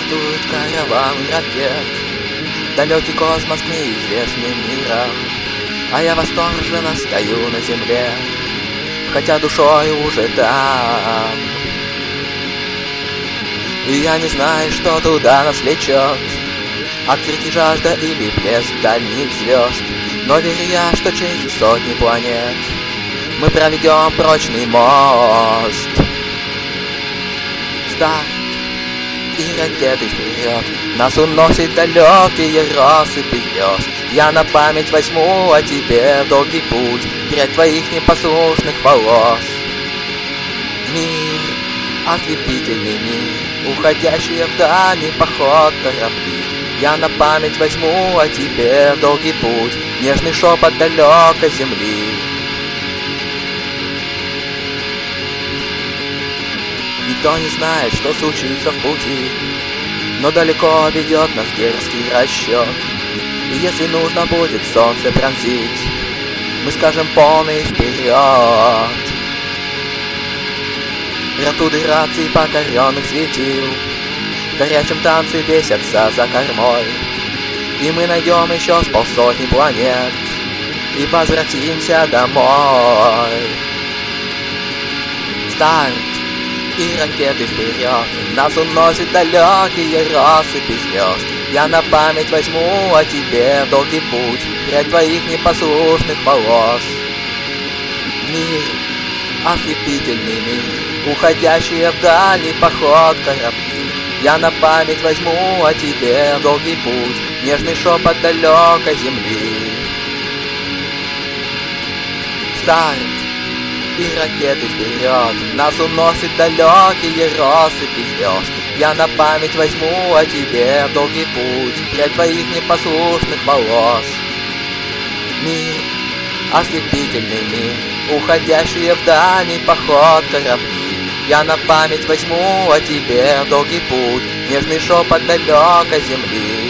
стартует караван ракет, далекий космос к неизвестным мирам. А я восторженно стою на земле, хотя душой уже там. И я не знаю, что туда нас влечет, открытие, жажда или блеск дальних звезд. Но верю я, что через сотни планет мы проведем прочный мост. Старт и ракеты вперед, нас уносит далекие россыпи звезд. Я на память возьму о тебе в долгий путь, прядь твоих непослушных волос. Мир, ослепительный мир, уходящие в дальний поход корабли. Я на память возьму о тебе в долгий путь, нежный шепот далекой земли. Никто не знает, что случится в пути, но далеко ведет нас дерзкий расчет. И если нужно будет солнце пронзить, мы скажем полный вперед. Ротуды раций покоренных светил в горячем танце бесятся за кормой. И мы найдем еще с полсотни планет и возвратимся домой. Старт и ракеты вперед, нас уносит далекие россыпи звезд. Я на память возьму о тебе в долгий путь, прядь твоих непослушных волос. Мир, ослепительный мир, уходящие в дальний поход корабли. Я на память возьму о тебе в долгий путь, нежный шепот далекой земли. Старт и ракеты вперед, нас уносит далекие россыпи звезд. Я на память возьму о тебе в долгий путь, прядь твоих непослушных волос. Мир, ослепительный мир, уходящие в дальний поход корабли. Я на память возьму о тебе в долгий путь, нежный шепот далекой земли.